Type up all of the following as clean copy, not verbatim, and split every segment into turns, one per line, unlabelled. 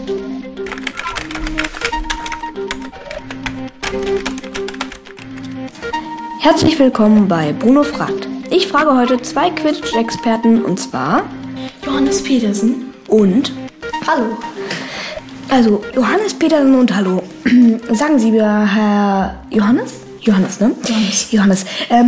Herzlich willkommen bei Bruno fragt. Ich frage heute 2 Quidditch-Experten, und zwar
Johannes Petersen
und
Hallo.
Also Johannes Petersen und Hallo. Sagen Sie mir, Herr Johannes? Johannes, ne? Johannes.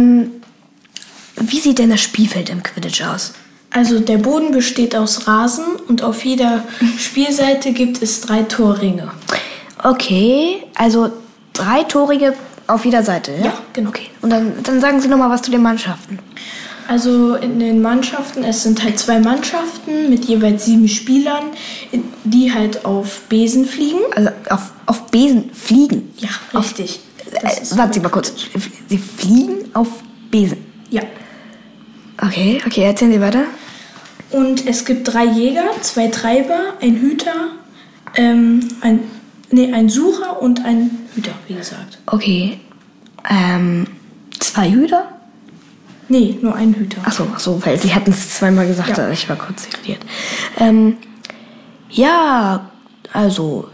Wie sieht denn das Spielfeld im Quidditch aus?
Also der Boden besteht aus Rasen und auf jeder Spielseite gibt es 3 Torringe.
Okay, also 3 Torige auf jeder Seite, ja?
Ja, genau.
Okay. Und dann sagen Sie nochmal was zu den Mannschaften.
Also in den Mannschaften, es sind halt 2 Mannschaften mit jeweils 7 Spielern, die halt auf Besen fliegen.
Also auf Besen fliegen?
Ja, richtig.
Warten Sie mal kurz. Sie fliegen auf Besen?
Ja.
Okay, erzählen Sie weiter.
Und es gibt 3 Jäger, 2 Treiber, ein Hüter, ein Sucher und ein Hüter, wie gesagt.
Okay. 2 Hüter?
Nee, nur ein Hüter.
Ach so, weil Sie hatten es zweimal gesagt,
Ja.
Ich war kurz irritiert. Ja, also,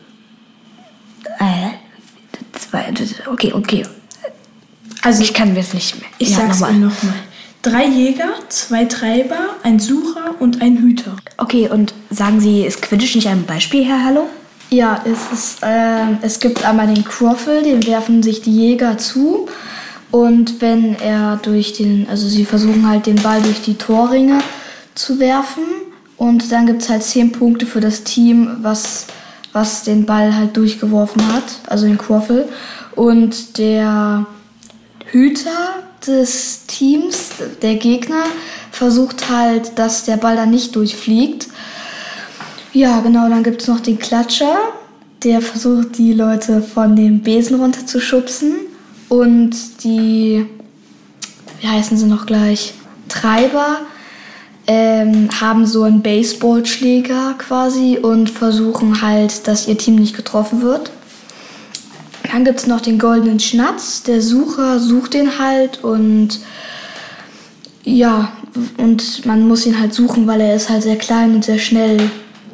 2, okay.
Also
Ich kann mir jetzt nicht mehr.
Ich sag's Ihnen nochmal. 3 Jäger, 2 Treiber, ein Sucher und ein Hüter.
Okay, und sagen Sie, ist Quidditch nicht ein Beispiel, Herr Hallo?
Ja, es gibt einmal den Quaffel, den werfen sich die Jäger zu. Und wenn er sie versuchen halt den Ball durch die Torringe zu werfen. Und dann gibt es halt 10 Punkte für das Team, was den Ball halt durchgeworfen hat, also den Quaffel. Und der Hüter des Teams, der Gegner, versucht halt, dass der Ball dann nicht durchfliegt. Ja, genau, dann gibt es noch den Klatscher, der versucht, die Leute von dem Besen runterzuschubsen. Und die, wie heißen sie noch gleich, Treiber haben so einen Baseballschläger quasi und versuchen halt, dass ihr Team nicht getroffen wird. Dann gibt es noch den goldenen Schnatz. Der Sucher sucht den halt und ja, und man muss ihn halt suchen, weil er ist halt sehr klein und sehr schnell.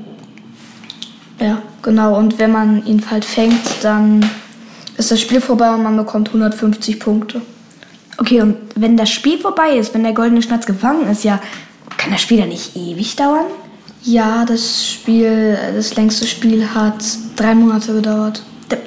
Ja, genau. Und wenn man ihn halt fängt, dann ist das Spiel vorbei und man bekommt 150 Punkte.
Okay, und wenn das Spiel vorbei ist, wenn der goldene Schnatz gefangen ist, ja, kann das Spiel dann nicht ewig dauern?
Ja, das längste Spiel hat 3 Monate gedauert.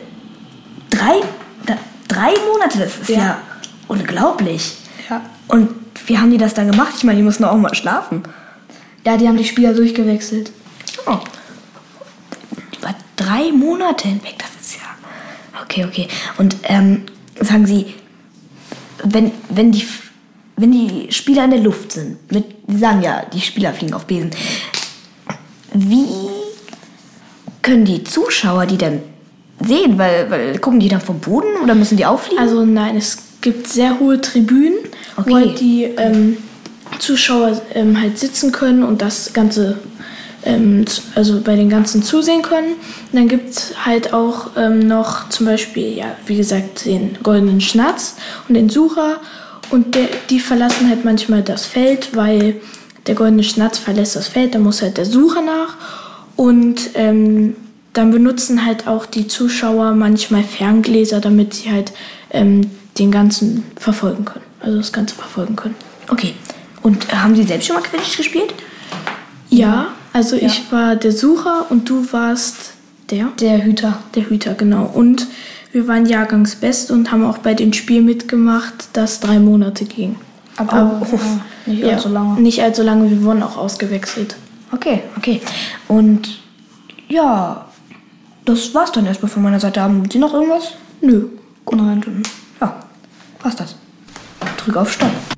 3 Monate, das ist ja unglaublich.
Ja.
Und wie haben die das dann gemacht? Ich meine, die müssen auch mal schlafen.
Ja, die haben die Spieler durchgewechselt.
Oh. Über 3 Monate hinweg, das ist ja... Okay. Und sagen Sie, wenn die Spieler in der Luft sind, Sie sagen ja, die Spieler fliegen auf Besen, wie können die Zuschauer die denn sehen? Weil gucken die dann vom Boden oder müssen die auffliegen?
Also nein, es gibt sehr hohe Tribünen, wo halt die Zuschauer halt sitzen können und das Ganze also bei den ganzen zusehen können. Und dann gibt es halt auch noch zum Beispiel, ja, wie gesagt, den goldenen Schnatz und den Sucher. Und die verlassen halt manchmal das Feld, weil der goldene Schnatz verlässt das Feld, da muss halt der Sucher nach. Und dann benutzen halt auch die Zuschauer manchmal Ferngläser, damit sie halt den Ganzen verfolgen können. Also das Ganze verfolgen können.
Okay. Und haben Sie selbst schon mal Quidditch gespielt?
Ja, also ich war der Sucher und du warst
Der Hüter.
Der Hüter, genau. Und wir waren Jahrgangsbeste und haben auch bei dem Spiel mitgemacht, das 3 Monate ging.
Aber nicht allzu lange.
Nicht allzu lange, wir wurden auch ausgewechselt.
Okay. Und ja, das war's dann erstmal von meiner Seite. Haben Sie noch irgendwas?
Nö.
Nein, dann, ja, war's das. Drück auf Stopp.